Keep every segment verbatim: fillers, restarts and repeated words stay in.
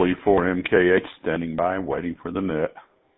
four M K H standing by, waiting for the net.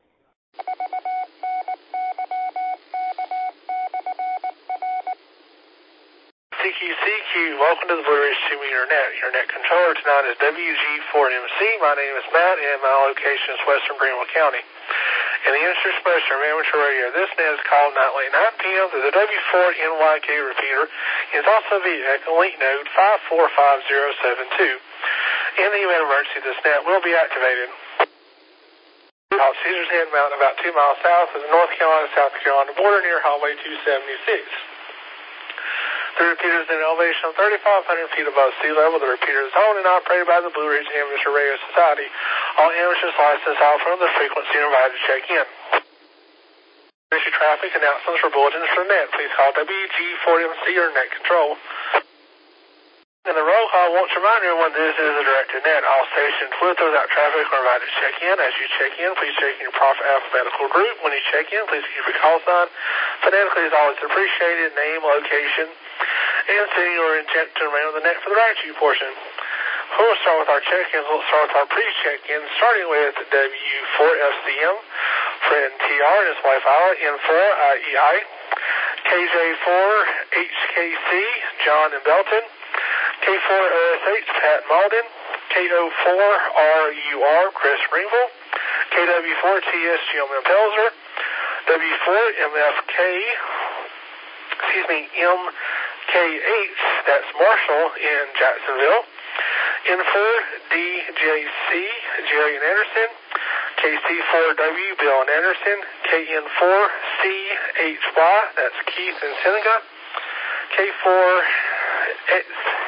C Q C Q, welcome to the Blue Ridge two meter net. Your net controller tonight is W G four M C. My name is Matt, and my location is Western Greenville County. In the Industry Spectrum Amateur Radio, this net is called nightly nine P M through the W four N Y K repeater. It's also via Echo Link node five four five zero seven two. In the event of emergency, this net will be activated. Out Caesar's Head Mountain, about two miles south of the North Carolina-South Carolina border near Highway two seventy-six. The repeater is at an elevation of thirty-five hundred feet above sea level. The repeater is owned and operated by the Blue Ridge Amateur Radio Society. All amateurs licensed out from the frequency are invited to check in. Issue traffic announcements for bulletins for net. Please call W G four M C or net control. In the roll call, I want to remind everyone this is a directed net. All stations with or without traffic are invited to check in. As you check in, please check in your proper alphabetical group. When you check in, please keep your call sign. Phonetically is always appreciated. Name, location, and city or intent to remain on the net for the right you portion. We'll start with our check-ins. We'll start with our pre-check-in, starting with W four F C M, friend T R and his wife Ira, N four I E I, K J four H K C, John and Belton, K four O S H, Pat Malden, K O four R U R, Chris Greenville, K W four T S, Jim Pelzer, W four M F K, excuse me, M K H, that's Marshall in Jacksonville, N four D J C, Jerry and Anderson, K C four W, Bill and Anderson, K N four C H Y, that's Keith and Seneca, K four X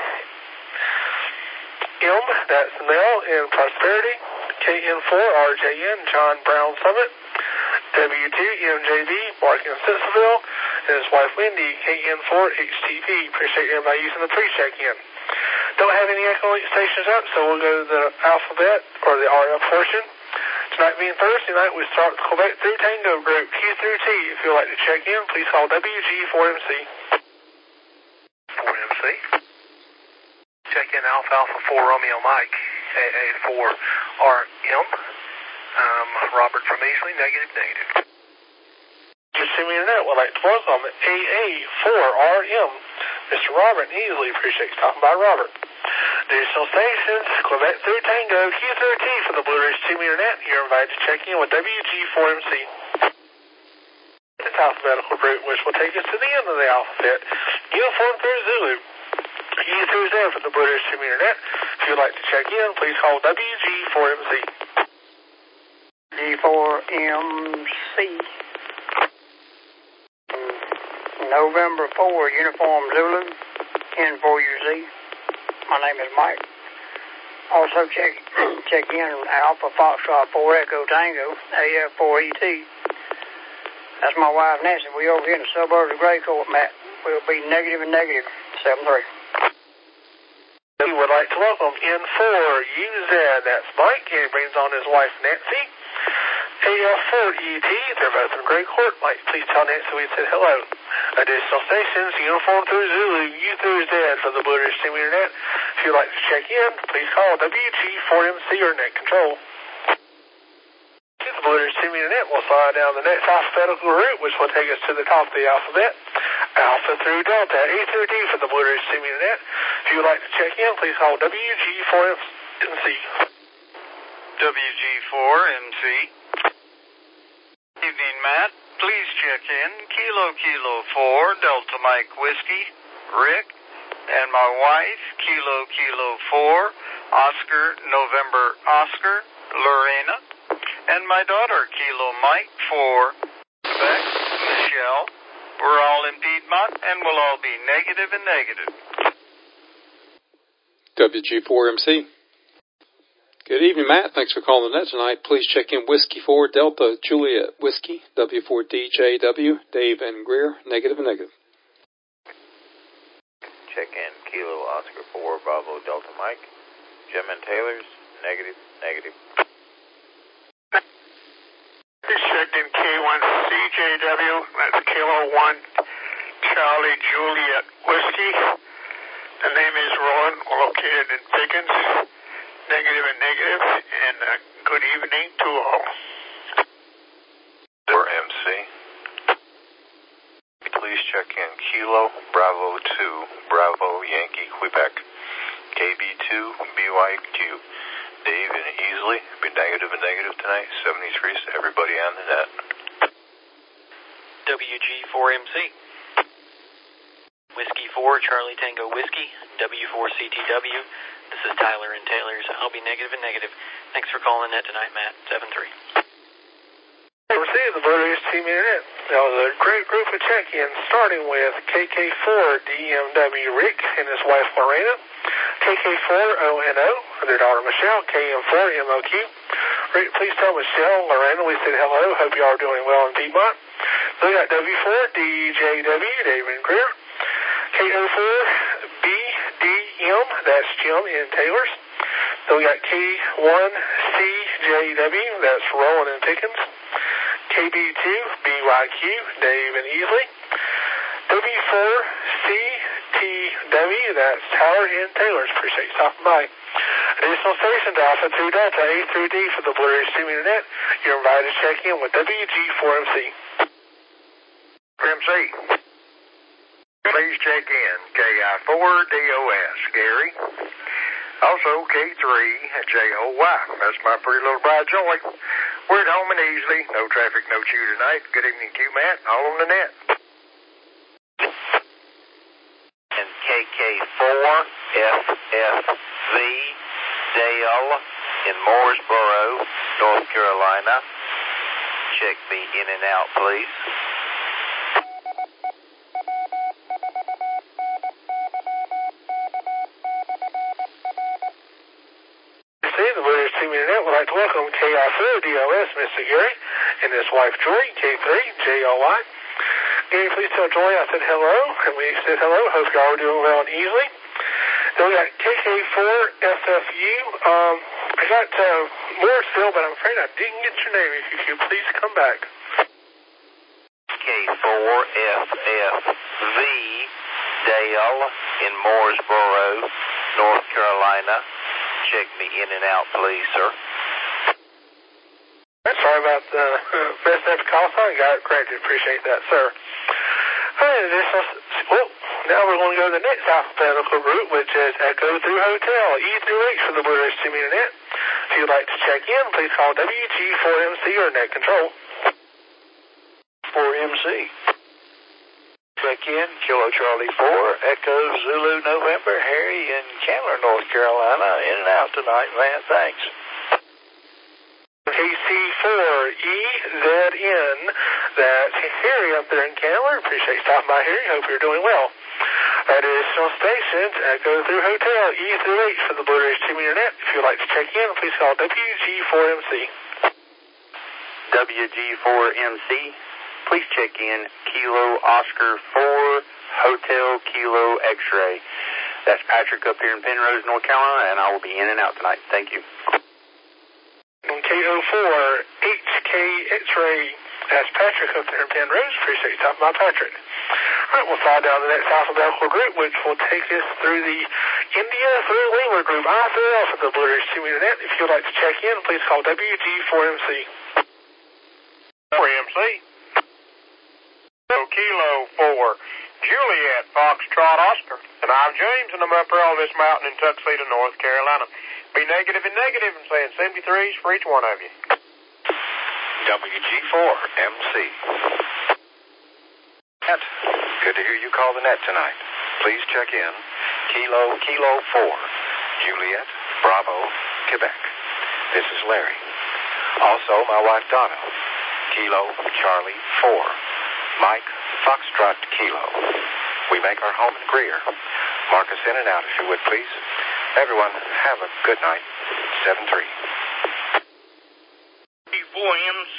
M, that's Mel in Prosperity, K N four R J N, John Brown Summit, W two M J B, Mark in Sissville, and his wife Wendy, K N four H T P. Appreciate everybody using the pre-check-in. Don't have any Echo Link stations up, so we'll go to the alphabet, or the R F portion. Tonight being Thursday night, we start with Quebec through Tango group, Q through T. If you'd like to check in, please call W G four M C. four M C. Check in Alpha Alpha four Romeo Mike, A A four R M. Um, Robert from Easley, negative, negative. Just send me a net. Would like to welcome A A four R M. Mister Robert Easley, appreciate you stopping by, Robert. Additional stations, Quebec through Tango, Q through T for the Blue Ridge two meter net. You're invited to check in with W G four M C. It's alphabetical group, which will take us to the end of the alphabet. Uniform through Zulu. U through Z for the Blue Ridge two meter net. If you'd like to check in, please call W G four M C. G four M C. November four, Uniform Zulu, N four U Z. My name is Mike. Also check check in Alpha Foxtrot four Echo Tango, A F four E T. That's my wife Nancy. We over here in the suburbs of Gray Court, Matt. We'll be negative and negative, seven three. We would like to welcome N four U Z, that's Mike, and he brings on his wife Nancy. A F four E T, they're both in Gray Court. Mike, please tell Nancy we said hello. Additional stations, Uniform through Zulu, U through Z for the Blue Ridge two meter net. If you'd like to check in, please call W G four M C or net control. The Blue Ridge two meter net will slide down the next alphabetical route, which will take us to the top of the alphabet. Alpha through Delta, A through D for the Blue Ridge two meter net. If you would like to check in, please call W G four M C. W G four M C. Evening, Matt. Please check in Kilo Kilo four Delta Mike Whiskey, Rick, and my wife Kilo Kilo four Oscar November Oscar, Lorena, and my daughter Kilo Mike four Quebec, Michelle. We're all in Piedmont, and we'll all be negative and negative. W G four M C. Good evening, Matt. Thanks for calling the net tonight. Please check in Whiskey four Delta Juliet Whiskey, W four D J W, Dave and Greer, negative and negative. Check in Kilo Oscar four Bravo Delta Mike, Jim and Taylor's, negative, negative. Please check in K one C J W, that's Kilo one Charlie Juliet Whiskey. The name is Roland, located in Pickens. negative and negative, and uh, good evening to all. For M C, please check in Kilo Bravo two, Bravo Yankee Quebec, K B two B Y Q. Dave and Easley, be negative and negative tonight, seventy-three, so everybody on the net. W G four M C. Whiskey four, Charlie Tango Whiskey, W four C T W. This is Tyler and Taylor's. I'll be negative and negative. Thanks for calling net tonight, Matt. seven three. We're seeing the Blue Ridge Team Internet. That was a great group of check-ins, starting with K K four D M W Rick and his wife Lorena, K K four O N O, their daughter Michelle, K M four M O Q. Rick, please tell Michelle, Lorena, we said hello. Hope you all are doing well in Piedmont. So we got W four D J W, David Greer, K O four B D M, that's Jim in Taylor's. Then we got K one C J W, that's Roland and Pickens. K B two B Y Q, Dave and Easley. W four C T W, that's Howard and Taylor's. Appreciate you stopping by. Additional stations, Alpha two Delta, A through D for the Blue Ridge Team Internet. You're invited to check in with W G four M C. M C, please check in K I four D O S, Gary. Also K three J O Y, that's my pretty little bride Joy. We're at home and easily, no traffic, no chew tonight. Good evening to you, Matt, all on the net. And K K four F F V Dale in Mooresboro, North Carolina. Check me in and out, please. The Blue Ridge Team Internet would like to welcome K I four D O S, Mister Gary, and his wife Joy, K three J O Y. Gary, please tell Joy I said hello, and we said hello. Hope y'all are doing well and easily. Then we got K K four F F U. Um, I got uh, Mooresville, but I'm afraid I didn't get your name. If you could please come back. K four F F V Dale in Mooresboro, North Carolina. Check me in and out, please, sir. Sorry about the uh, best after call sign. Got it corrected. Appreciate that, sir. All right, additional, well, now we're going to go to the next alphabetical group, which is Echo through Hotel, E through H for the Blue Ridge Team Internet. If you'd like to check in, please call W G four M C or Net Control. four M C. Check in, Kilo Charlie four, Echo Zulu November, Harry in Chandler, North Carolina. In and out tonight, man. Thanks. K C four E Z N, that's Harry up there in Chandler. Appreciate you stopping by, Harry. Hope you're doing well. Additional stations, Echo through Hotel, E through H for the Blue Ridge Team Internet. If you'd like to check in, please call W G four M C. W G four M C. Please check in Kilo Oscar four Hotel Kilo X-Ray. That's Patrick up here in Penrose, North Carolina, and I will be in and out tonight. Thank you. K O four H K X-Ray, that's Patrick up there in Penrose. Appreciate you stopping by, Patrick. All right, we'll fly down the next alphabetical group, which will take us through the India through Lima group, I through L for the Blue Ridge Team Internet. If you'd like to check in, please call W G four M C. four M C. Kilo four, Juliet, Foxtrot, Oscar. And I'm James, and I'm up here on this mountain in Tuxedo, North Carolina. Be negative and negative and saying seventy-threes for each one of you. W G four M C. Net, good to hear you call the net tonight. Please check in Kilo Kilo four, Juliet, Bravo, Quebec. This is Larry. Also, my wife Donna, Kilo Charlie four. Mike, Foxtrot, Kilo. We make our home in Greer. Mark us in and out if you would, please. Everyone, have a good night. seven three. four M C.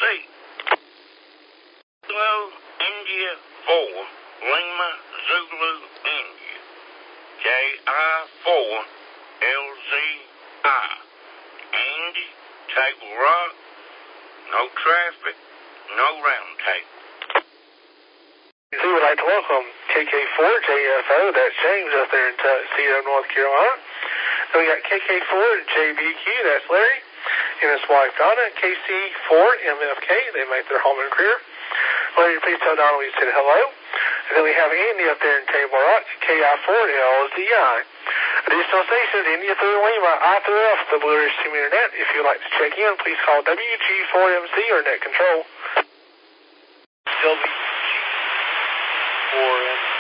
Kilo India four, Lima Zulu India. J I four L Z I. Andy, Table Rock. No traffic, no round table. We would like to welcome K K four J F O, that's James up there in Tuxedo, North Carolina. Then we got K K four J B Q, that's Larry, and his wife Donna. K C four M F K, they make their home and career. Larry, please tell Donna we said hello. And then we have Andy up there in Table Rock, K I four L Z I. Additional stations, India through Lima, I through F, the Blue Ridge Team Internet. If you'd like to check in, please call W G four M C or Net Control. W G four M C.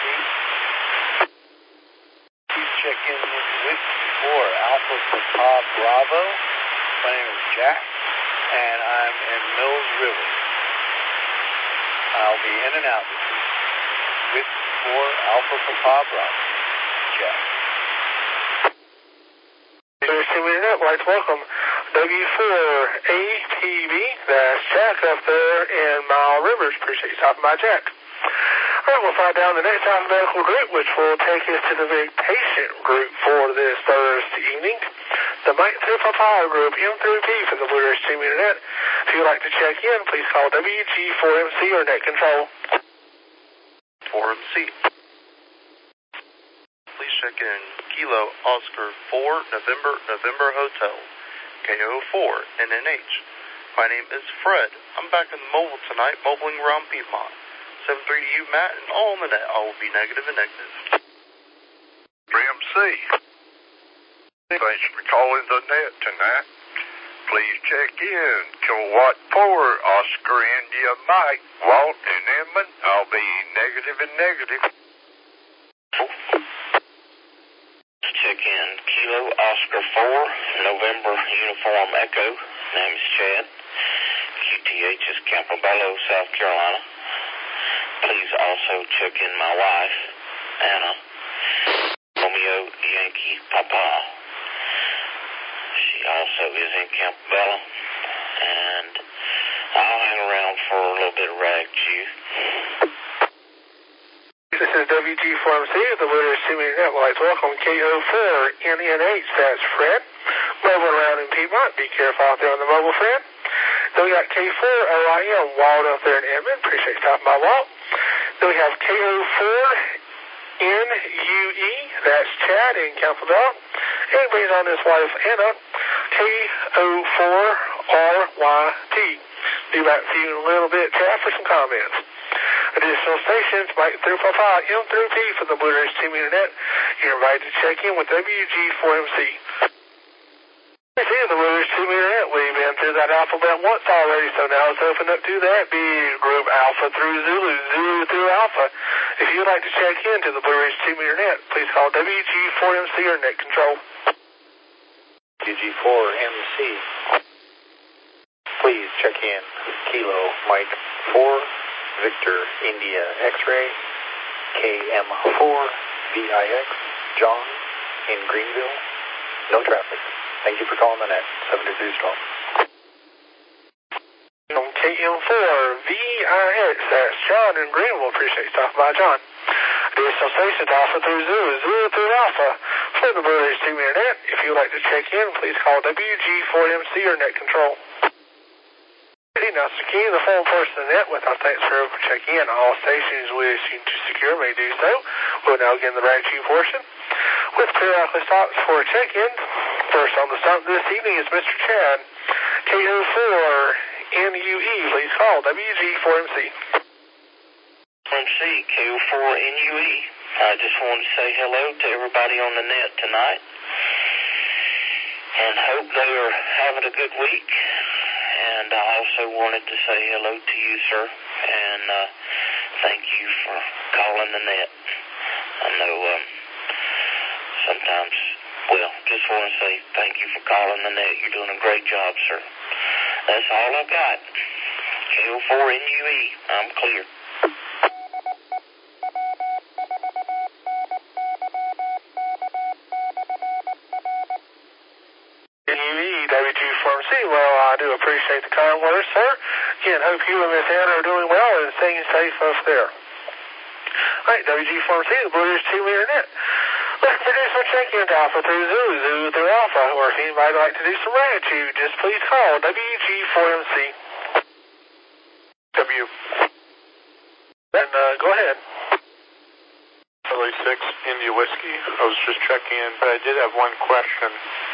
Please check in with Whiskey four Alpha Papa Bravo. My name is Jack, and I'm in Mills River. I'll be in and out with you. Whiskey four Alpha Papa Bravo. Jack. Internet, I'd like to welcome W four A P B, that's Jack up there in Mile Rivers. Appreciate you stopping by, Jack. All right, we'll find down the next alphabetical group, which will take us to the big patient group for this Thursday evening. The Mike through Papa group, M through P for the Blue Ridge Team Internet. If you'd like to check in, please call W G four M C or Net Control. four M C. Please check in Kilo Oscar four November November Hotel, K O four N N H. My name is Fred. I'm back in the mobile tonight, mobiling around Piedmont. seven three to you, Matt, and all on the net. I will be negative and negative. three M C. Thanks for calling the net tonight. Please check in. Kilowatt four, Oscar India Mike, Walt and Edmund. I'll be negative and negative. Check in Kilo Oscar four, November Uniform Echo. Name is Chad. Q T H is Campobello, South Carolina. Please also check in my wife, Anna. Romeo Yankee Papa. She also is in Campobello. And I'll hang around for a little bit of rag chew. This is W G four M C of the Blue Ridge Team Internet. I'd like to welcome K O four N N H, that's Fred. Mobile around in Piedmont. Be careful out there on the mobile, Fred. Then we got K four O I M, Walt up there in Edmond. Appreciate you stopping by, Walt. Then we have K O four N U E, that's Chad in Campbell. And he brings on his wife, Anna, K O four R Y T. Be back to you in a little bit, Chad, for some comments. Additional stations, Mike through Papa, M through P for the Blue Ridge Team Internet. You're invited to check in with W G four M C. See the Blue Ridge Team Internet. We've been through that alphabet once already, so now it's open up to that big group, Alpha through Zulu, Zulu through Alpha. If you'd like to check in to the Blue Ridge Team Internet, please call W G four M C or Net Control. W G four M C. Please check in Kilo Mike four. Victor India X-Ray, K M four V I X, John in Greenville. No traffic. Thank you for calling the net. seven two three strong. K M four V I X, that's John in Greenville. Appreciate you stopping by, John. Additional stations, Alpha through Zulu, Zulu through Alpha for the Blue Ridge Team Internet. If you'd like to check in, please call W G four M C or Net Control. Now, secure the phone person in the net with our thanks for checking in. All stations wishing to secure may do so. We'll now begin the rag chew portion with periodical stops for check-in. First on the stop this evening is Mister Chad, K O four N U E. Please call W G four M C. M C, K O four N U E. I just wanted to say hello to everybody on the net tonight and hope they are having a good week. And I also wanted to say hello to you, sir, and uh, thank you for calling the net. I know um, sometimes, well, just want to say thank you for calling the net. You're doing a great job, sir. That's all I got. K O four N U E, I'm clear. W G four M C, well, I do appreciate the kind words, sir. Again, hope you and Miss Anna are doing well and staying safe up there. All right, W G four M C, the Blue Ridge Team Internet. Let's do some check-in to Alpha through Zulu, Zulu through Alpha, or if anybody would like to do some rag chew, just please call W G four M C. W. And uh, go ahead. W Charlie six, India Whiskey. I was just checking in, but I did have one question.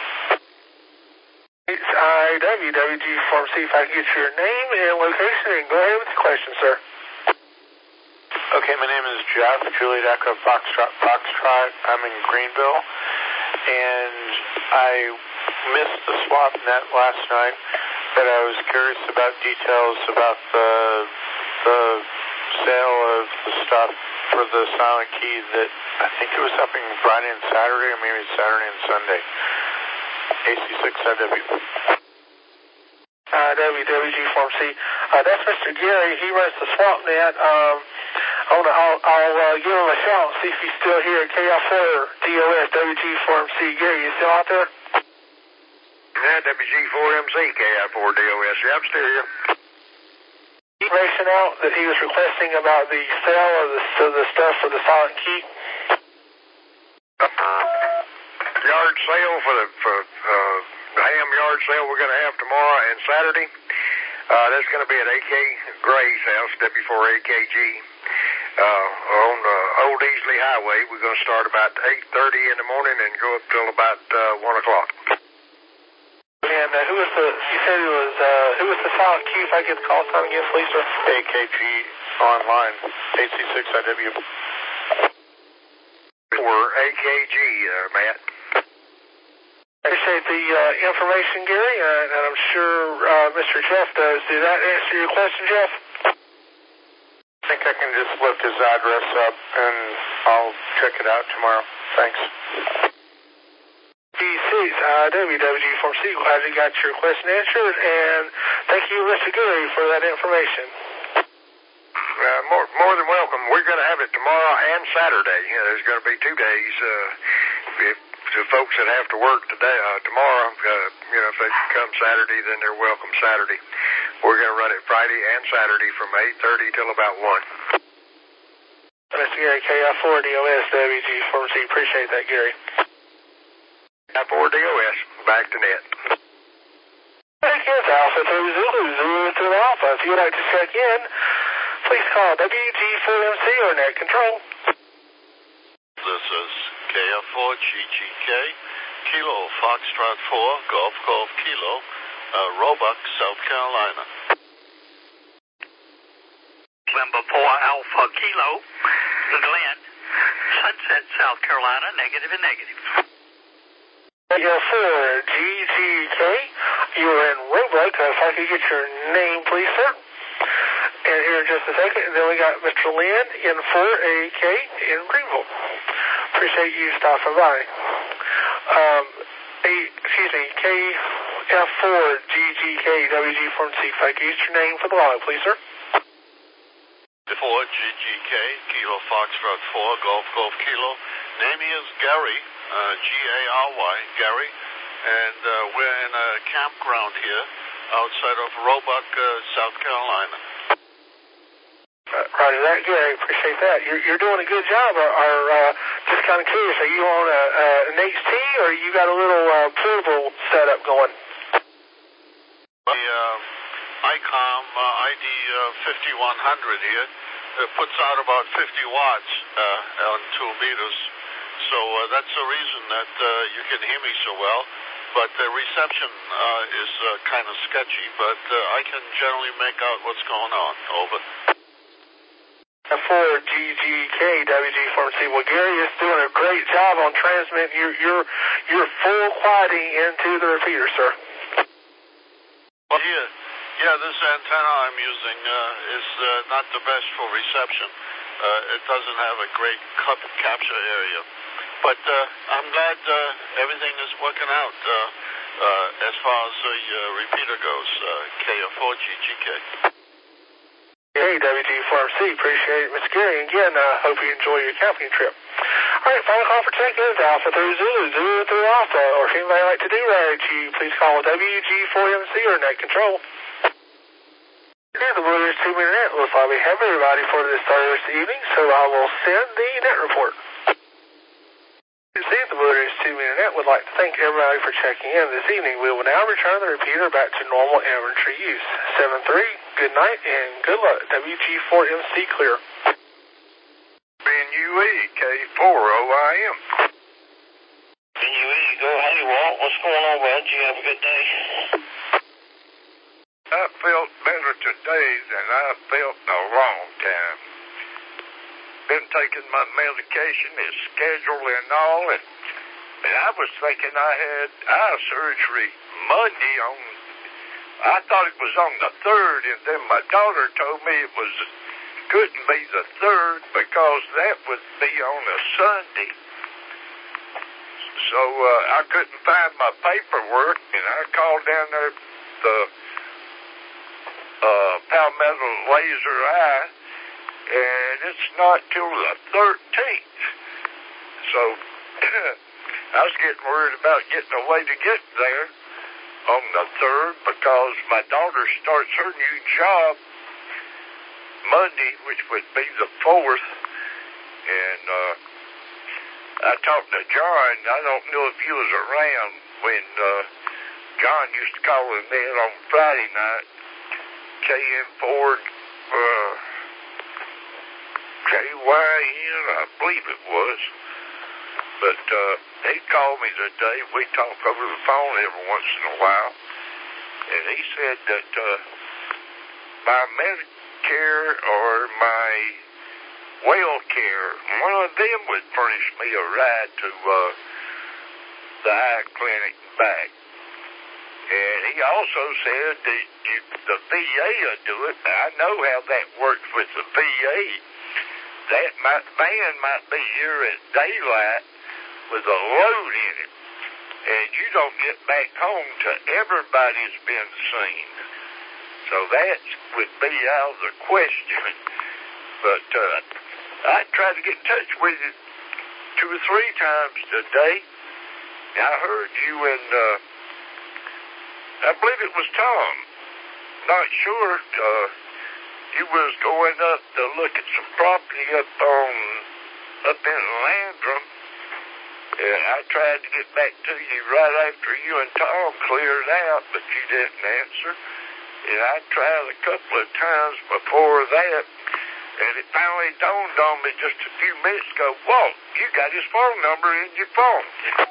It's I W, W G four M C, if I can get your name and location, and go ahead with the question, sir. Okay, my name is Jeff, Juliet Echo Foxtrot, Foxtrot. I'm in Greenville, and I missed the swap net last night, but I was curious about details about the the sale of the stuff for the Silent Key that I think it was happening Friday and Saturday, or maybe Saturday and Sunday. A C six I W. Uh, W, W G four M C. Uh, that's Mister Gary. He runs the swap net. Um, I wanna, I'll, I'll uh, give him a shout and see if he's still here. K F four D O S, W G four M C. Gary, you still out there? Yeah, W G four M C, K F four D O S. Yeah, I'm still here. Information out that he was requesting about the sale of the, of the stuff for the Silent Key. Yard sale for the for, uh, the ham yard sale we're going to have tomorrow and Saturday. Uh, that's going to be at A K Gray's house, W four A K G, uh, on uh, Old Easley Highway. We're going to start about eight thirty in the morning and go up till about uh, one o'clock. And uh, who was the, you said it was, uh, who was the Silent Key, if I get the call sign again, please, sir? A K G online, A C six I W. For A K G, uh, Matt. Appreciate the uh, information, Gary, uh, and I'm sure uh, Mister Jeff does. Did that answer your question, Jeff? I think I can just look his address up, and I'll check it out tomorrow. Thanks. G six, uh, W W G four C, glad you got your question answered, and thank you, Mister Gary, for that information. Uh, more, more than welcome. We're going to have it tomorrow and Saturday. You know, there's going to be two days. Uh, if the folks that have to work today, uh, tomorrow, uh, you know, if they come Saturday, then they're welcome Saturday. We're going to run it Friday and Saturday from eight thirty till about one. Mister Gary, K F four D O S, W G four C. Appreciate that, Gary. K F four D O S, back to net. Thank you. It's Alpha two Zulu, Zulu to Alpha. If you would like to check in, please call W G four M C or Net Control. This is K F four G G K, Kilo Foxtrot four, Golf Golf Kilo, uh, Roebuck, South Carolina. November four Alpha Kilo, Glen, Sunset, South Carolina, negative and negative. K F four G G K, you're in Roebuck. If I could get your name, please, sir. And here in just a second, and then we got Mister Lynn in four A K in Greenville. Appreciate you stopping by. Um, a, excuse me, K F four G G K, W G four M C. If I could get your name for the log, please, sir. four G G K, Kilo Foxtrot four, Golf Golf Kilo. Name is Gary, uh, G A R Y, Gary, and uh, we're in a campground here outside of Roebuck, uh, South Carolina. Uh, Roger that, Gary. Appreciate that. You're, you're doing a good job. Are, are uh, just kind of curious, are you on a, uh, an H T or you got a little uh, portable setup going? The uh, ICOM uh, I D uh, fifty-one hundred here uh, puts out about fifty watts uh, on two meters. So uh, that's the reason that uh, you can hear me so well. But the reception uh, is uh, kind of sketchy, but uh, I can generally make out what's going on. Over. four G G K, W G four M C. Well, Gary is doing a great job on transmitting your your your full quality into the repeater, sir. Well, yeah, yeah. This antenna I'm using uh, is uh, not the best for reception. Uh, it doesn't have a great cut capture area, but uh, I'm glad uh, everything is working out uh, uh, as far as the uh, repeater goes. Uh, K F four G G K. Hey, W G four M C, appreciate it, Mister Gary. Again, I uh, hope you enjoy your camping trip. All right, final call for check-in is Alpha three Zulu, Zulu through Alpha, or if anybody would like to do that, you please call W G four M C or Net Control. Here's the Blue Ridge two meter net. Looks like we have everybody for this Thursday evening, so I will send the net report. See, the Blue Ridge two meter net would like to thank everybody for checking in this evening. We will now return the repeater back to normal inventory use. seven three, good night and good luck. W G four M C clear. Being N U E K four O I M. N U E, go. Hey, Walt, what's going on, bud? You have a good day? I felt better today than I felt in a long time. Been taking my medication, it's scheduled and all, and, and I was thinking I had eye surgery Monday on, I thought it was on the third, and then my daughter told me it was couldn't be the third because that would be on a Sunday. So uh, I couldn't find my paperwork, and I called down there the uh, Palmetto Laser Eye, and it's not till the thirteenth. So I was getting worried about getting a way to get there on the third because my daughter starts her new job Monday, which would be the fourth. And uh, I talked to John. I don't know if he was around when uh, John used to call him in on Friday night. K M Ford, uh, K Y N, I believe it was. But uh, he called me today. We talk over the phone every once in a while. And he said that uh, my Medicare or my WellCare, one of them would furnish me a ride to uh, the eye clinic and back. And he also said that you, the V A will do it. I know how that works with the V A. That might, van might be here at daylight with a load in it, and you don't get back home till everybody's been seen. So that would be out of the question. But uh, I tried to get in touch with you two or three times today. I heard you and uh, I believe it was Tom. Not sure. Uh, you was going up to look at some property up on up in Landrum. And I tried to get back to you right after you and Tom cleared out, but you didn't answer. And I tried a couple of times before that, and it finally dawned on me just a few minutes ago, Walt, you got his phone number in your phone.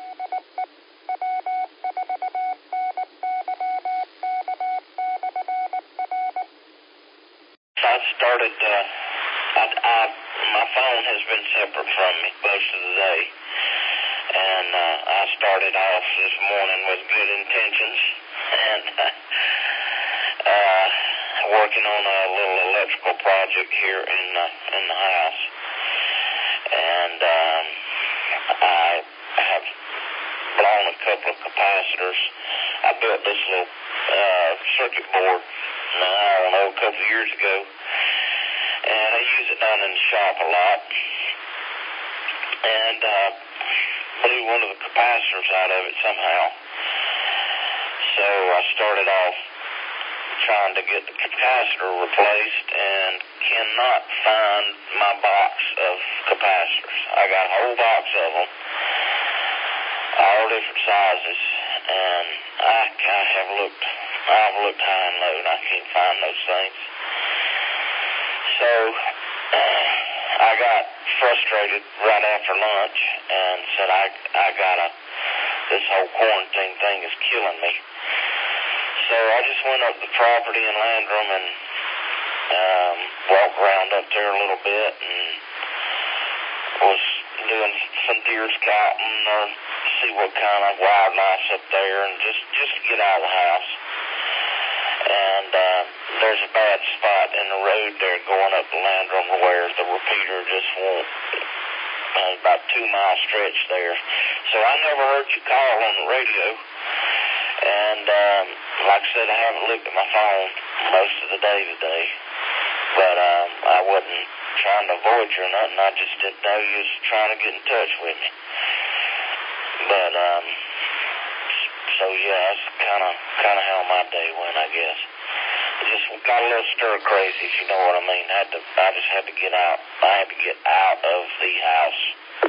I started, uh, I, I, my phone has been separate from me most of the day. And uh, I started off this morning with good intentions and uh, working on a little electrical project here in uh, in the house. And um, I have blown a couple of capacitors. I built this little uh, circuit board, I don't know, a couple of years ago. And I use it down in the shop a lot. And uh, blew one of the capacitors out of it somehow. So I started off trying to get the capacitor replaced and cannot find my box of capacitors. I got a whole box of them, all different sizes, and I, I have looked, I've looked high and low, and I can't find those things. So uh, I got frustrated right after lunch and said, I, I gotta, this whole quarantine thing is killing me. So I just went up the property in Landrum and um, walked around up there a little bit and was doing some deer scouting or see what kind of wildlife's up there and just, just to get out of the house. And uh, there's a bad spot in the road there going up to Landrum where the repeater just won't, uh, about a two mile stretch there. So I never heard you call on the radio. And um, like I said, I haven't looked at my phone most of the day today. But um, I wasn't trying to avoid you or nothing. I just didn't know you was trying to get in touch with me. But um, so yeah, that's kind of kind of how my day went, I guess. I just got a little stir crazy, if you know what I mean. I had to, I just had to get out. I had to get out of the house.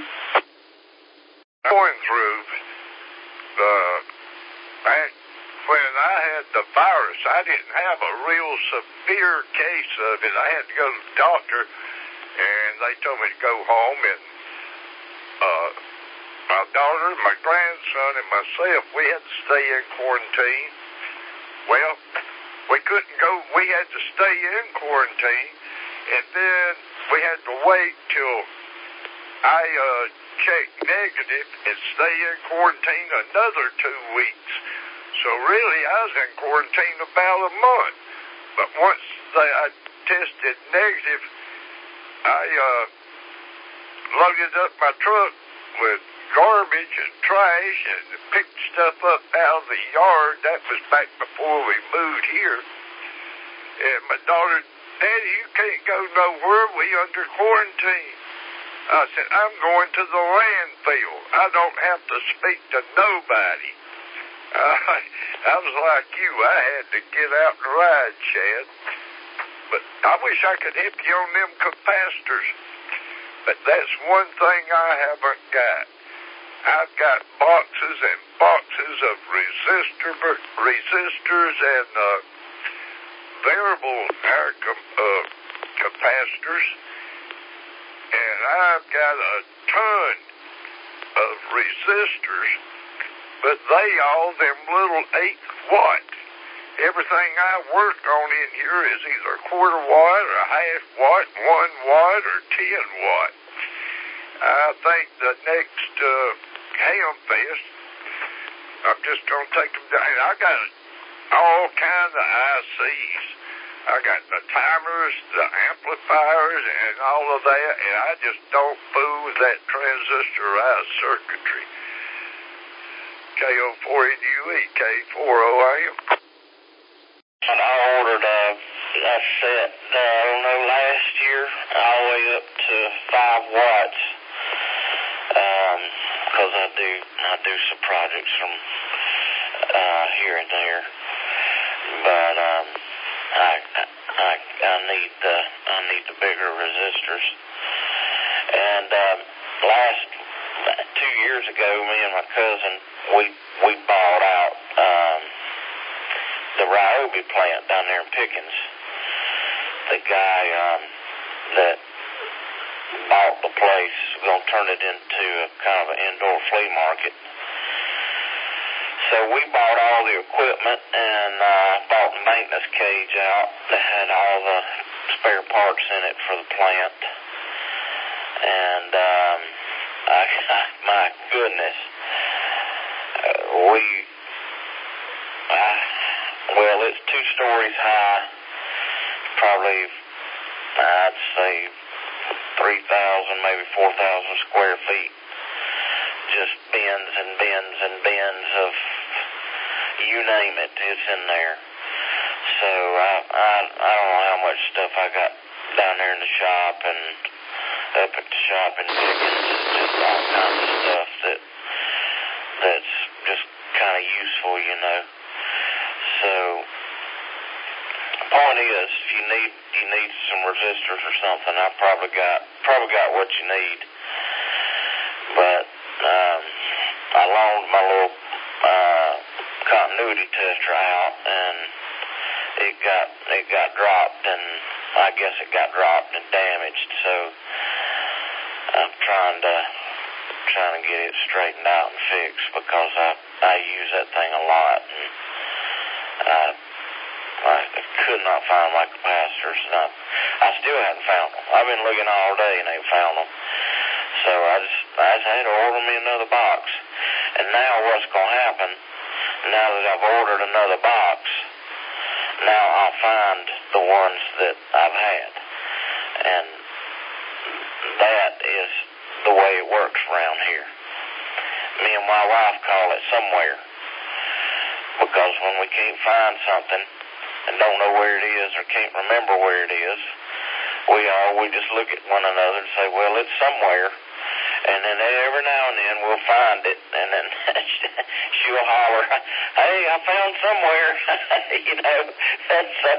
Going through the back when I had the virus, I didn't have a real severe case of it. I had to go to the doctor, and they told me to go home, and uh, my daughter, my grandson, and myself, we had to stay in quarantine. Well, we couldn't go. We had to stay in quarantine, and then we had to wait till I uh, checked negative and stay in quarantine another two weeks. So really, I was in quarantine about a month. But once they, I tested negative, I uh, loaded up my truck with garbage and trash and picked stuff up out of the yard. That was back before we moved here. And my daughter, Daddy, you can't go nowhere. We under quarantine. I said, I'm going to the landfill. I don't have to speak to nobody. Uh, I was like you. I had to get out and ride, Chad. But I wish I could help you on them capacitors. But that's one thing I haven't got. I've got boxes and boxes of resistor, resistors and uh, variable power uh, capacitors. And I've got a ton of resistors, but they all them little eight watt. Everything I work on in here is either a quarter watt or a half watt, one watt or ten watt. I think the next uh, Ham Fest, I'm just going to take them down. I got all kinds of I Cs. I got the timers, the amplifiers, and all of that, and I just don't fool with that transistorized circuitry. K O four N U E, K four O A M. And I ordered a, a set, uh, I don't know, last year, all the way up to five watts, because um, I do I do some projects from uh, here and there, but um, I, I I need the I need the bigger resistors. And um, last two years ago, me and my cousin we we bought out um, the Ryobi plant down there in Pickens. The guy um, that bought the place was going to turn it into a kind of an indoor flea market. So we bought all the equipment and uh, bought the maintenance cage out that had all the spare parts in it for the plant. And um, I, my goodness, uh, we, uh, well, it's two stories high, probably, I'd say, three thousand, maybe four thousand square feet. Just bins and bins and bins of, you name it, it's in there. So I, I, I don't know how much stuff I got down there in the shop and up at the shop in Pickens. Just all kinds of stuff that that's just kind of useful, you know. So the point is, if you need you need some resistors or something, I probably got probably got what you need. But um, I loaned my little uh, continuity tester out, and it got it got dropped, and I guess it got dropped and damaged. So I'm trying to trying to get it straightened out and fixed because I I use that thing a lot, and I I could not find my capacitors. I, I still haven't found them. I've been looking all day and ain't found them. So I just, I just had to order me another box. And now what's going to happen, now that I've ordered another box, now I'll find the ones that I've had. And that is the way it works around here. Me and my wife call it somewhere. Because when we can't find something and don't know where it is or can't remember where it is, we all, we just look at one another and say, well, it's somewhere. And then every now and then we'll find it, and then she'll holler, hey, I found somewhere, you know. And so,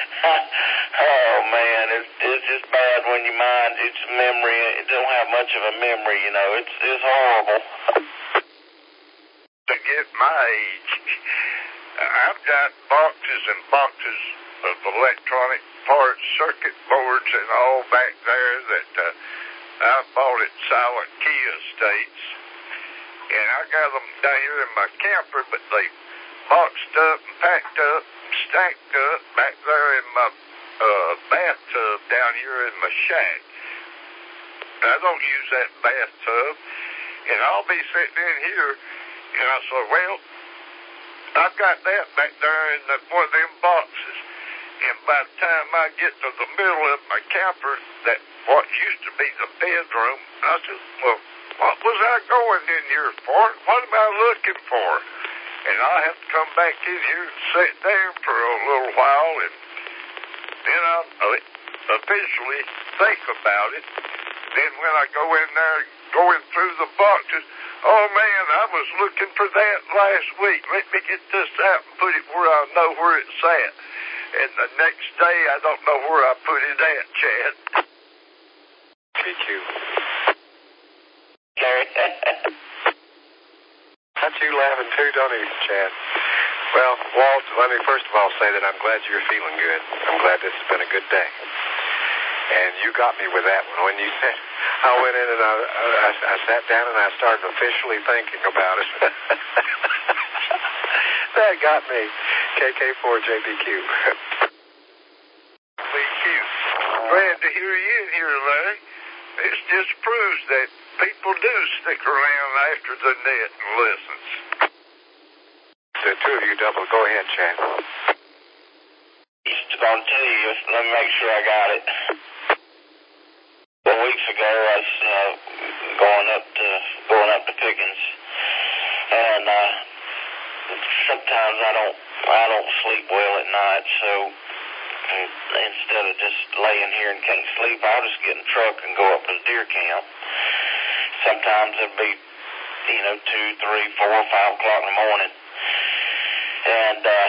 oh, man, it's, it's just bad when your mind, it's memory, it don't have much of a memory, you know. It's, it's horrible. To get my age, I've got boxes and boxes of electronic parts, circuit boards, and all back there that uh, I bought at Silent Key Estates. And I got them down here in my camper, but they boxed up and packed up and stacked up back there in my uh, bathtub down here in my shack. I don't use that bathtub, and I'll be sitting in here, and I said, well, I've got that back there in the, one of them boxes. And by the time I get to the middle of my camper, that what used to be the bedroom, I said, well, what was I going in here for? What am I looking for? And I have to come back in here and sit down for a little while, and then I'll officially think about it. Then when I go in there, going through the boxes, oh man, I was looking for that last week. Let me get this out and put it where I know where it's at. And the next day, I don't know where I put it at, Chad. B Q. Gary. That's you laughing too, don't you, Chad? Well, Walt, let me first of all say that I'm glad you're feeling good. I'm glad this has been a good day. And you got me with that one. When you said, I went in and I, I, I sat down and I started officially thinking about it. That got me. K K four J B Q. B Q. Glad to hear you in here, Larry. This just proves that people do stick around after the net and listens. The two of you double. Go ahead, Chad. Just going to tell you, let me make sure I got it. Four weeks ago, I was uh, going up to going up to Pickens, and uh, sometimes I don't I don't sleep well at night. So instead of just laying here and can't sleep, I'll just get in the truck and go up to the deer camp. Sometimes it'll be, you know, two, three, four, five o'clock in the morning, and uh,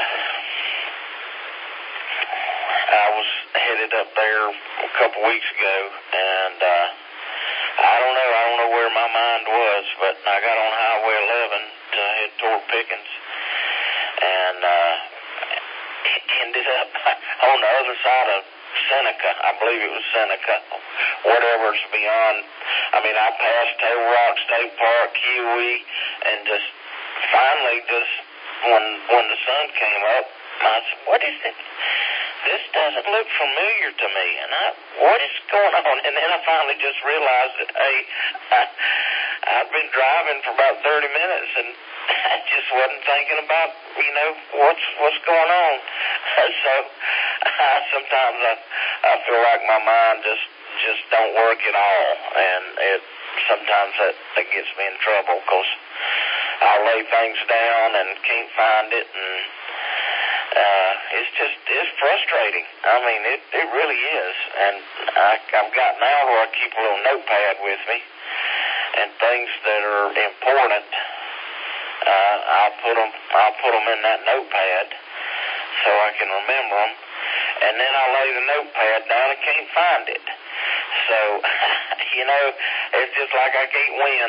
I was headed up there a couple weeks ago, and uh, I don't know, I don't know where my mind was, but I got on Highway eleven to head toward Pickens, and uh, ended up on the other side of Seneca. I believe it was Seneca, whatever's beyond. I mean, I passed Table Rock State Park, Kiwi, and just finally, just when when the sun came up, I said, "What is it? This doesn't look familiar to me." And I, what is going on? And then I finally just realized that, hey, I, I've been driving for about thirty minutes, and I just wasn't thinking about, you know, what's what's going on. So I, sometimes I, I feel like my mind just just don't work at all, and it sometimes that, that gets me in trouble because I'll lay things down and can't find it, and uh, it's just it's frustrating. I mean, it it really is, and I, I've got now where I keep a little notepad with me, and things that are important. Uh, I'll put them. I'll put them in that notepad so I can remember them, and then I lay the notepad down and can't find it. So, you know, it's just like I can't win.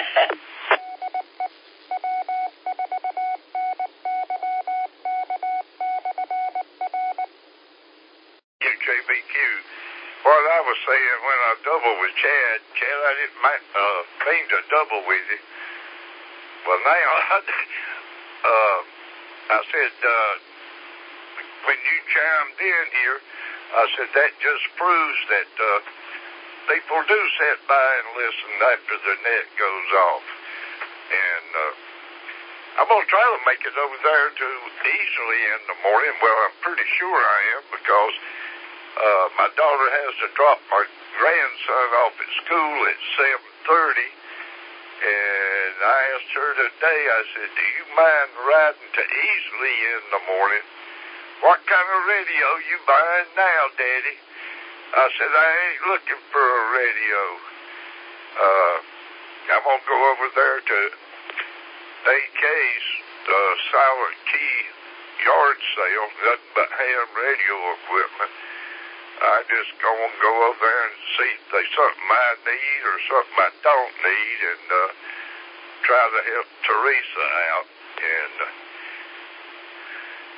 J B Q. What I was saying when I doubled with Chad, Chad, I didn't uh, mean to double with you. Well, now, uh, I said, uh, when you chimed in here, I said that just proves that uh, people do sit by and listen after the net goes off. And uh, I'm going to try to make it over there to easily in the morning. Well, I'm pretty sure I am because uh, my daughter has to drop my grandson off at school at seven thirty. And I asked her today, I said, do you mind riding to Easley in the morning? What kind of radio you buying now, Daddy? I said, I ain't looking for a radio. Uh, I'm going to go over there to A K's uh, Silent Key yard sale, nothing but ham radio equipment. I just go and go over there and see if there's something I need or something I don't need, and uh, try to help Teresa out. And uh,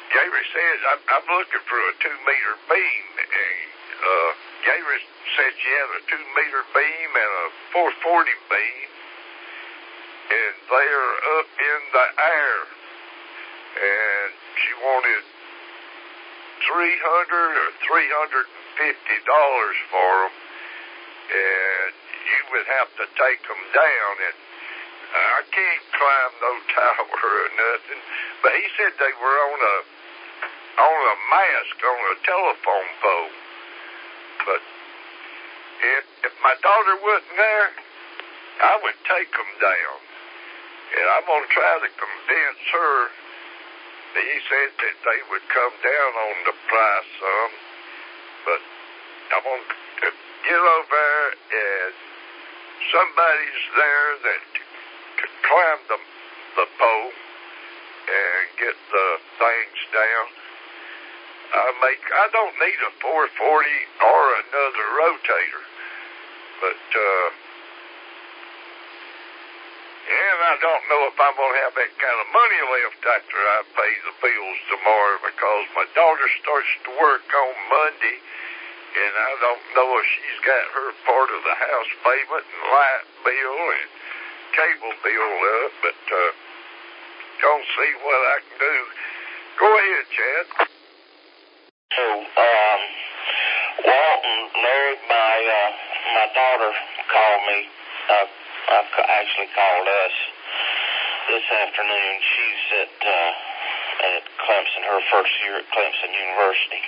Gary says, I'm, I'm looking for a two-meter beam. And, uh, Gary said she had a two-meter beam and a four forty beam, and they're up in the air. And she wanted three hundred or three hundred fifty dollars for them, and you would have to take them down. And I can't climb no tower or nothing, but he said they were on a on a mast on a telephone pole. But if if my daughter wasn't there, I would take them down, and I'm gonna try to convince her. He said that they would come down on the price some, but I'm gonna get over there and somebody's there that could climb the, the pole and get the things down. I make I don't need a four forty or another rotator, but uh, and I don't know if I'm gonna have that kind of money left after I pay the bills tomorrow, because my daughter starts to work on Monday. And I don't know if she's got her part of the house payment and light bill and cable bill up, but uh, gonna see what I can do. Go ahead, Chad. So, um, Walton, Larry, my uh, my daughter called me. Uh, I've actually called us this afternoon. She's at uh, at Clemson, her first year at Clemson University.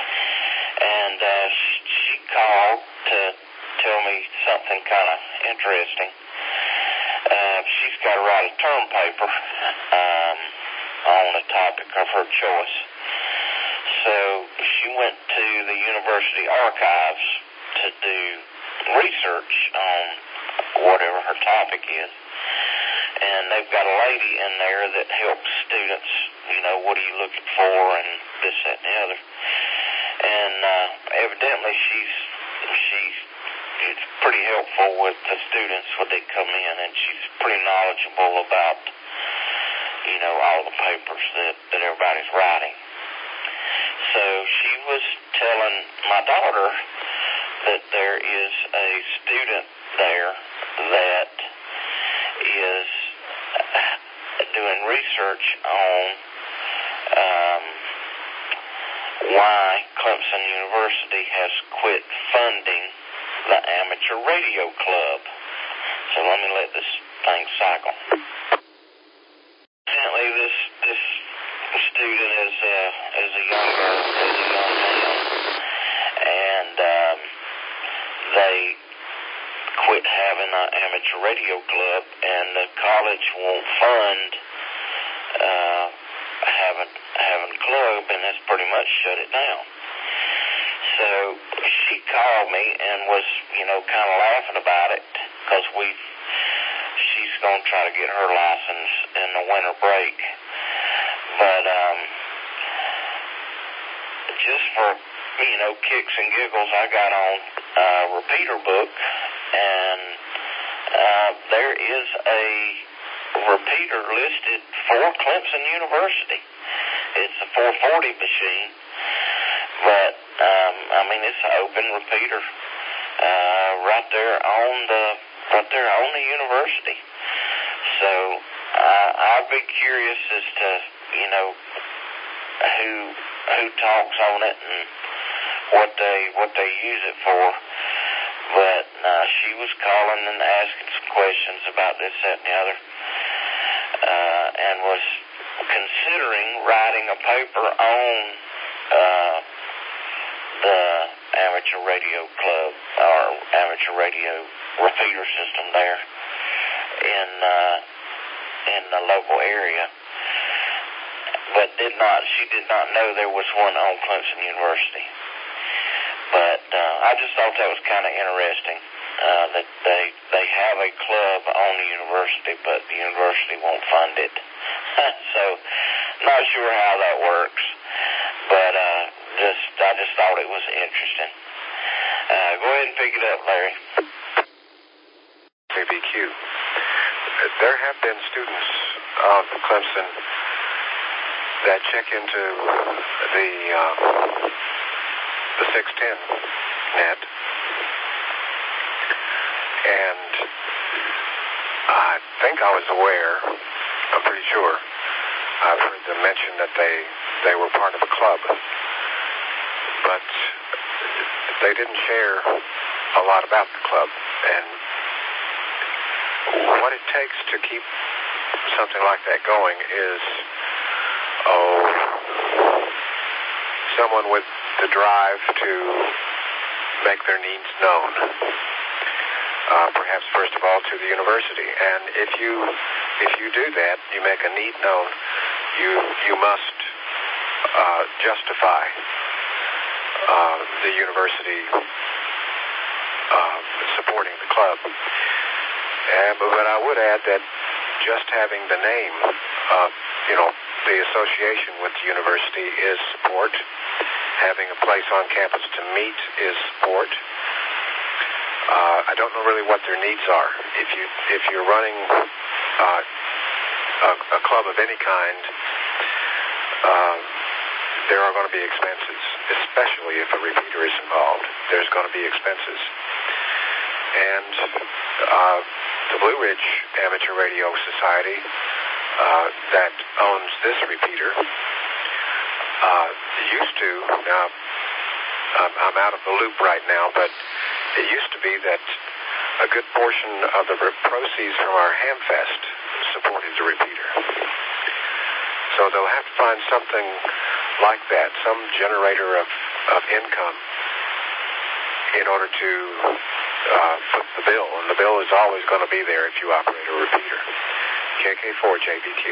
And uh, she, she called to tell me something kind of interesting. Uh, she's got to write a term paper um, on a topic of her choice. So she went to the university archives to do research on whatever her topic is. And they've got a lady in there that helps students, you know, what are you looking for and this, that, and the other. And uh, evidently she's she's it's pretty helpful with the students when they come in, and she's pretty knowledgeable about, you know, all the papers that, that everybody's writing. So she was telling my daughter that there is a student there that is doing research on um, why Clemson University has quit funding the amateur radio club. So let me let this thing cycle. Apparently this this student is a, is a young girl, is a young man, and um, they quit having an amateur radio club, and the college won't fund uh, having having a club, and has pretty much shut it down. So she called me and was, you know, kind of laughing about it, because we she's going to try to get her license in the winter break. But um, just for, you know, kicks and giggles, I got on a repeater book, and uh, there is a repeater listed for Clemson University. It's a four forty machine, but um, I mean it's an open repeater uh, right there on the right there on the university. So uh, I'd be curious as to, you know, who who talks on it and what they what they use it for. But uh, she was calling and asking some questions about this, that, and the other, uh, and was considering writing a paper on uh, the amateur radio club or amateur radio repeater system there in uh, in the local area, but did not she did not know there was one on Clemson University. But uh, I just thought that was kind of interesting uh, that they they have a club on the university, but the university won't fund it. So, not sure how that works, but uh, just I just thought it was interesting. Uh, go ahead and pick it up, Larry. K B Q. There have been students of Clemson that check into the uh, the six ten net, and I think I was aware, I'm pretty sure, I've heard them mention that they, they were part of a club, but they didn't share a lot about the club, and what it takes to keep something like that going is, oh, someone with the drive to make their needs known. Uh, perhaps first of all to the university, and if you if you do that, you make a need known. You you must uh, justify uh, the university uh, supporting the club. And, but I would add that just having the name, uh, you know, the association with the university is support. Having a place on campus to meet is support. Uh, I don't know really what their needs are. If you if you're running uh, a, a club of any kind, uh, there are going to be expenses, especially if a repeater is involved. There's going to be expenses, and uh, the Blue Ridge Amateur Radio Society uh, that owns this repeater uh, used to. Now, I'm, I'm out of the loop right now, but it used to be that a good portion of the proceeds from our Hamfest supported the repeater. So they'll have to find something like that, some generator of, of income in order to uh, foot the bill. And the bill is always going to be there if you operate a repeater. K K four J B Q.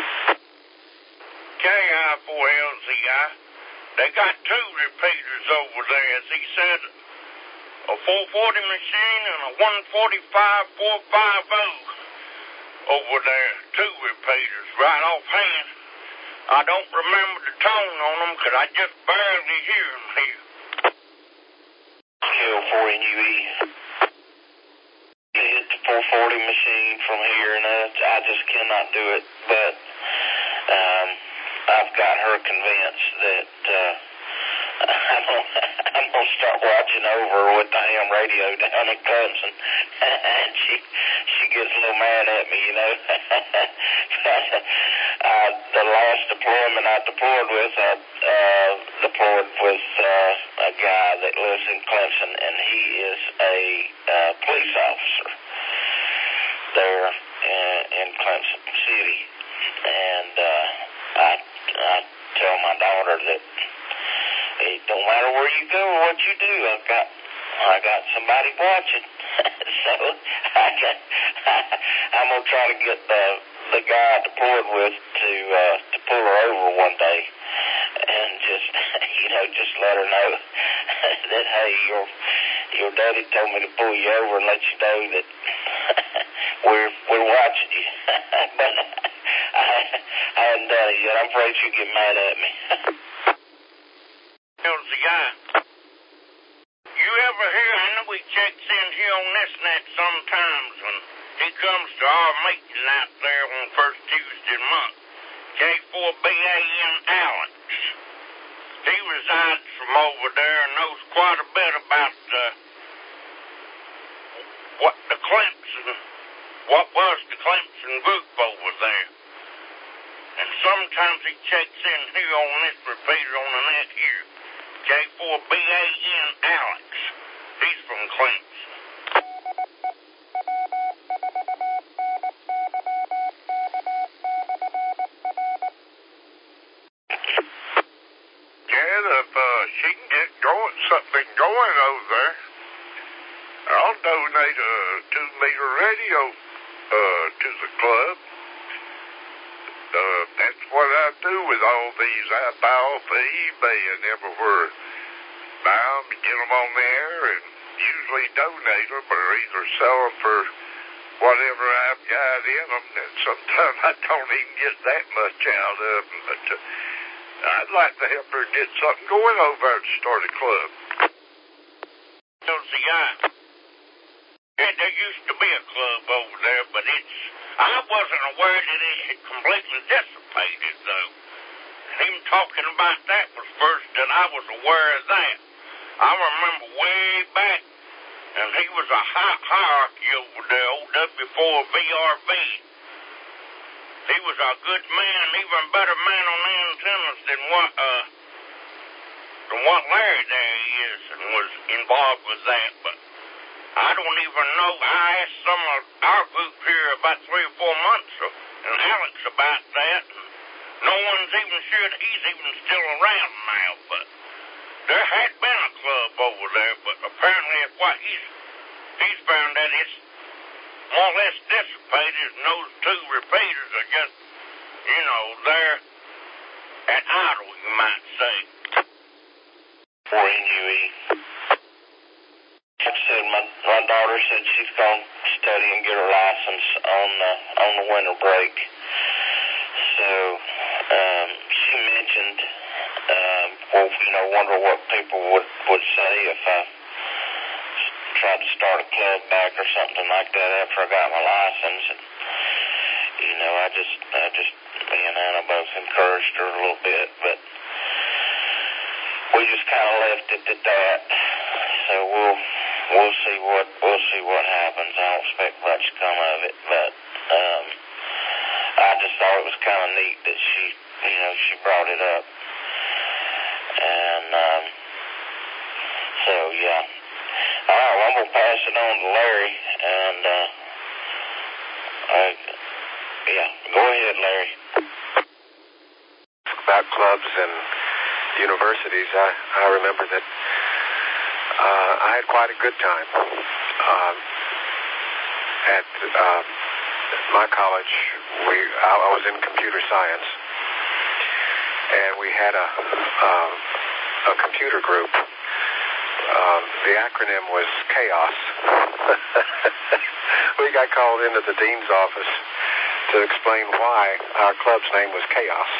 K I four L Z I. They got two repeaters over there, as he said. A four forty machine and a one forty-five four fifty over there. Two repeaters right offhand. I don't remember the tone on them because I just barely hear them here. K L four N U E. Hit the four forty machine from here, and I just cannot do it. But um, I've got her convinced that uh, I'm gonna, I'm gonna start watching over with the ham radio down in Clemson, and she she gets a little mad at me, you know. uh, the last deployment I deployed with, I uh, deployed with uh, a guy that lives in Clemson, and he is a uh, police officer there in, in Clemson City, and uh, I I tell my daughter that it don't matter where you go or what you do, I've got I got somebody watching. So I got, I'm gonna try to get the the guy I deployed with to uh, to pull her over one day, and just you know just let her know that hey, your your daddy told me to pull you over and let you know that we're we're watching you. But I, I hadn't done it yet. I'm afraid she'll get mad at me. There's the guy. You ever hear, I know he checks in here on this net sometimes when he comes to our meeting out there on first Tuesday of the month. K four B A N Alex. He resides from over there and knows quite a bit about uh, what the Clemson, what was the Clemson group over there. And sometimes he checks in here on this repeater on the net here. K four B A N Alex. He's from Clemson. Yeah, if uh, she can get going, something going over there, I'll donate a two-meter radio uh, to the club. Uh, that's what I do with all these. I buy off of eBay and everywhere. Buy them and get them on the air and usually donate them or either sell them for whatever I've got in them. And sometimes I don't even get that much out of them. But uh, I'd like to help her get something going over there to start a club. There's the guy. Yeah, there used to be a club over there, but it's... I wasn't aware that it had completely dissipated, though. talking about that was first that I was aware of that. I remember way back, and he was a high hierarchy over there, O W four V R V. He was a good man, even better man on the antennas than what, uh, than what Larry there is, and was involved with that, but I don't even know. I asked some of our group here about three or four months ago, and Alex about that, and no one's even sure that he's even still around now, but there had been a club over there, but apparently if what he's, he's found that it's more or less dissipated, and those two repeaters are just, you know, there at idle, you might say. For N U E. Like I said, my, my daughter said she's going to study and get her license on the, on the winter break. So, um, she mentioned, um, well, you know, wonder what people would, would say if I tried to start a club back or something like that after I got my license. And, you know, I just, I just, me and Anna both encouraged her a little bit, but we just kind of left it at that. So we'll, we'll see what, we'll see what happens. I don't expect much to come of it, but, um, I just thought it was kind of neat that she, you know, she brought it up. And, um, so, yeah. All right, well, I'm going to pass it on to Larry, and, uh, uh, yeah, go ahead, Larry. About clubs and universities, I, I remember that uh, I had quite a good time. Um, at uh, my college, we I, I was in computer science, and we had a, uh, a computer group. Um, the acronym was CHAOS. We got called into the dean's office to explain why our club's name was CHAOS.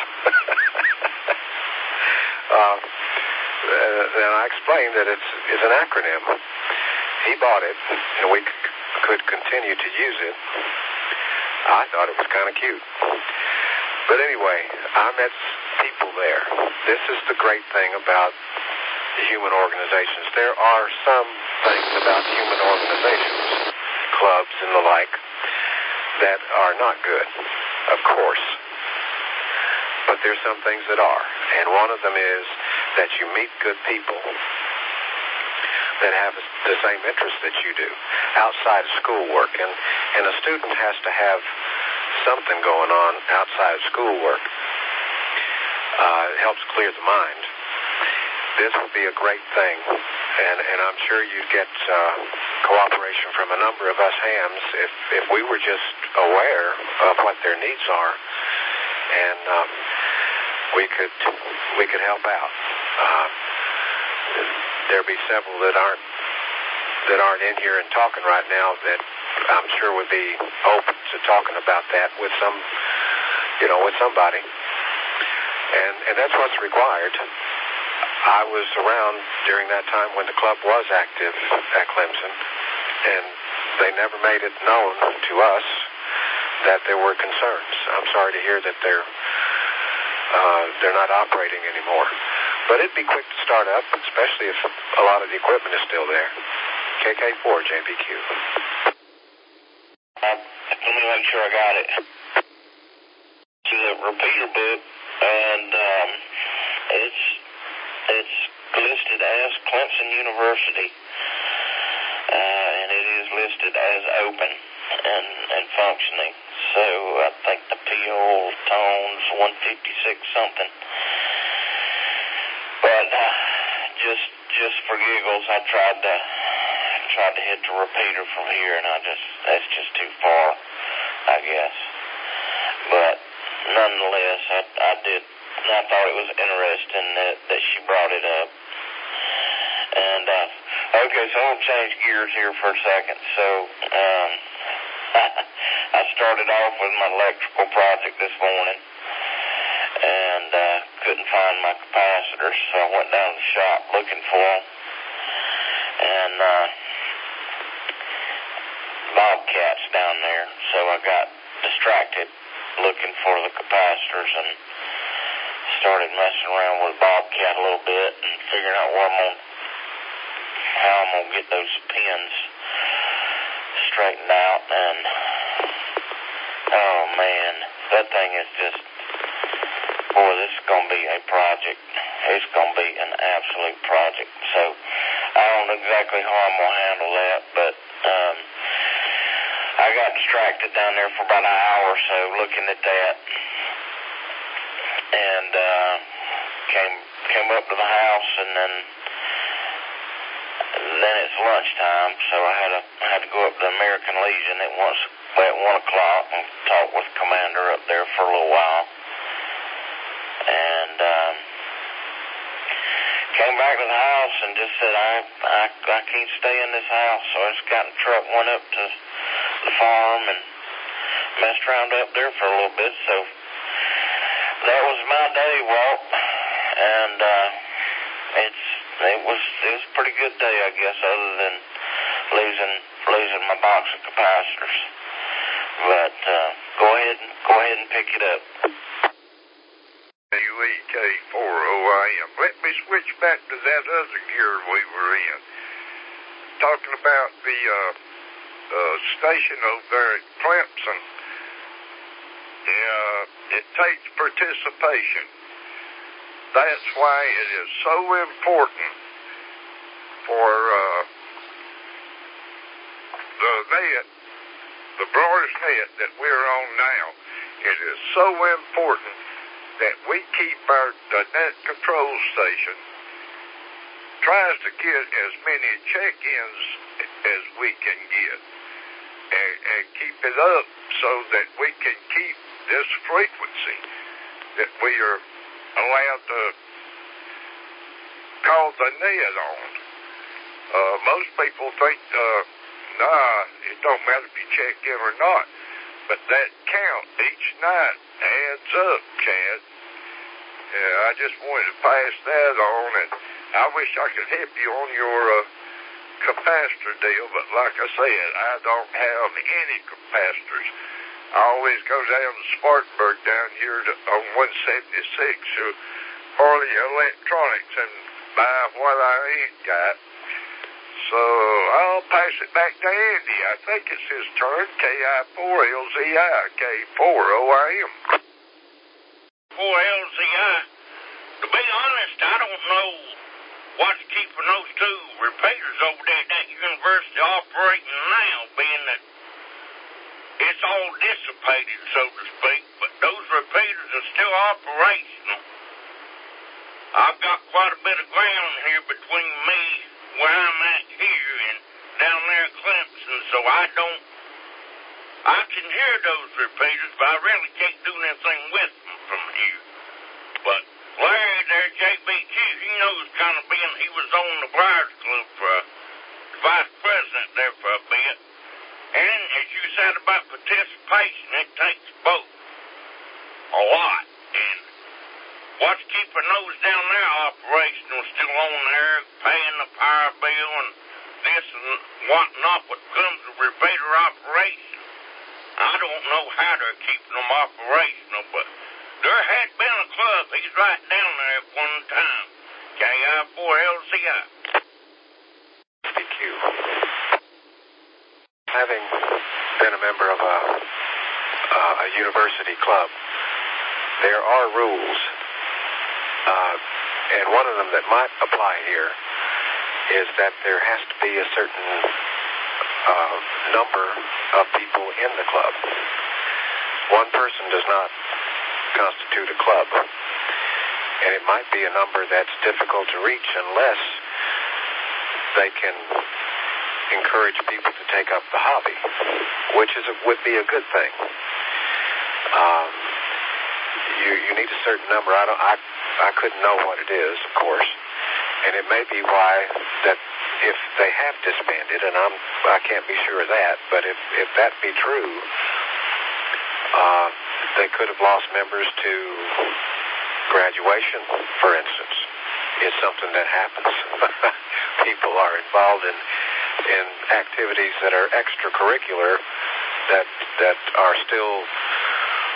uh, and I explained that it's, it's an acronym. He bought it, and we c- could continue to use it. I thought it was kind of cute. But anyway, I met people there. This is the great thing about human organizations. There are some things about human organizations, clubs and the like, that are not good, of course. But there's some things that are. And one of them is that you meet good people that have the same interests that you do outside of schoolwork. And, and a student has to have something going on outside of schoolwork. Uh, it helps clear the mind. This would be a great thing, and, and I'm sure you'd get uh, cooperation from a number of us hams if, if we were just aware of what their needs are, and um, we could we could help out. Uh, there'll be several that aren't that aren't in here and talking right now that I'm sure would be open to talking about that with some, you know, with somebody, and and that's what's required. I was around during that time when the club was active at Clemson, and they never made it known to us that there were concerns. I'm sorry to hear that they're uh, they're not operating anymore. But it'd be quick to start up, especially if a lot of the equipment is still there. K K four J B Q. Uh, let me make sure I got it. To the repeater book, and um, it's it's listed as Clemson University, uh, and it is listed as open and, and functioning. So I think the P O tone's one fifty-six something. But uh, just just for giggles, I tried to tried to hit the repeater from here, and I just that's just too far, I guess. But nonetheless, I, I did. I thought it was interesting that, that she brought it up. And uh, okay, so I'll change gears here for a second. So um, I started off with my electrical project this morning, and uh, couldn't find my capacitors, so I went down to the shop looking for them. And uh, Bobcat's down there, so I got distracted looking for the capacitors and started messing around with Bobcat a little bit and figuring out where I'm gonna, how I'm gonna get those pins straightened out. And oh man, that thing is just, boy, this is gonna be a project. It's gonna be an absolute project. So I don't know exactly how I'm gonna handle that, but um, I got distracted down there for about an hour or so looking at that, and uh, came came up to the house, and then and then it's lunchtime, so I had to I had to go up to the American Legion at once at one o'clock and talk with the commander up there for a little while, and um, came back to the house and just said I I I can't stay in this house, so I just got in the truck, went up to the farm and messed around up there for a little bit. So that was my day, Walt, and uh, it's it was it was a pretty good day, I guess, other than losing losing my box of capacitors. But uh, go ahead and go ahead and pick it up. W E K four O I M. Let me switch back to that other gear we were in, talking about the uh, uh, station over there at Clemson. Uh, it takes participation. That's why it is so important for uh, the net, the broadest net that we're on now. It is so important that we keep our the net control station tries to get as many check-ins as we can get, and, and keep it up so that we can keep this frequency that we are allowed to call the net on. Uh, most people think, uh, nah, it don't matter if you check in or not, but that count each night adds up, Chad. Yeah, I just wanted to pass that on, and I wish I could help you on your uh, capacitor deal, but like I said, I don't have any capacitors. I always go down to Spartanburg down here to, on one seventy-six to Harley Electronics and buy what I ain't got. So I'll pass it back to Andy. I think it's his turn. K I four L Z I, K four O I M. four L Z I. To be honest, I don't know what's keeping those two repeaters over there at that university operating now, being that it's all dissipated, so to speak, but those repeaters are still operational. I've got quite a bit of ground here between me, where I'm at here, and down there at Clemson, so I don't, I can hear those repeaters, but I really can't do anything with them from here. But Larry there, J B Q, he knows kind of being, he was on the Briars Club for uh, vice president there for a bit. And as you said about participation, it takes both a lot. And what's keeping those down there operational, still on there, paying the power bill and this and whatnot, what comes with repeater operation? I don't know how they're keeping them operational, but there had been a club. He's right down there at one time. K I four L Z I. B Q. Having been a member of a, uh, a university club, there are rules, uh, and one of them that might apply here is that there has to be a certain uh, number of people in the club. One person does not constitute a club, and it might be a number that's difficult to reach unless they can encourage people to take up the hobby, which is a, would be a good thing. Um, you you need a certain number. I don't. I I couldn't know what it is, of course, and it may be why that if they have disbanded, and I'm I can't be sure of that, but if if that be true, uh, they could have lost members to graduation, for instance. It's something that happens. People are involved in in activities that are extracurricular that that are still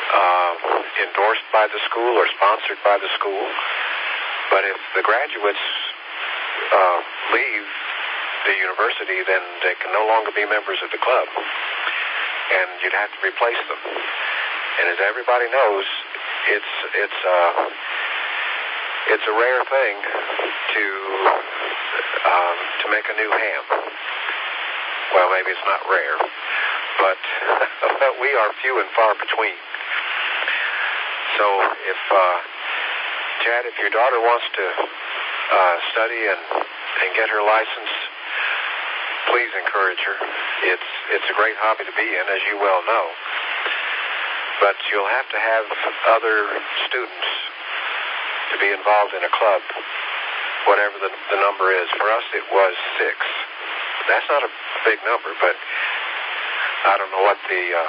uh, endorsed by the school or sponsored by the school. But if the graduates uh, leave the university, then they can no longer be members of the club, and you'd have to replace them. And as everybody knows, it's it's uh, it's a rare thing to um, to make a new ham. Well, maybe it's not rare, but we are few and far between. So if uh, Chad, if your daughter wants to uh, study and and get her license, please encourage her. It's it's a great hobby to be in, as you well know. But you'll have to have other students to be involved in a club, whatever the, the number is. For us, it was six. That's not a big number, but I don't know what the uh,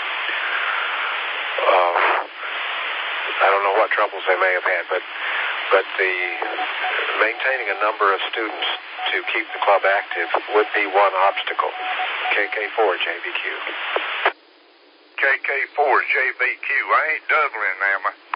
uh, I don't know what troubles they may have had, but but the maintaining a number of students to keep the club active would be one obstacle. K K four J B Q. K K four J B Q. I ain't Dublin, am I?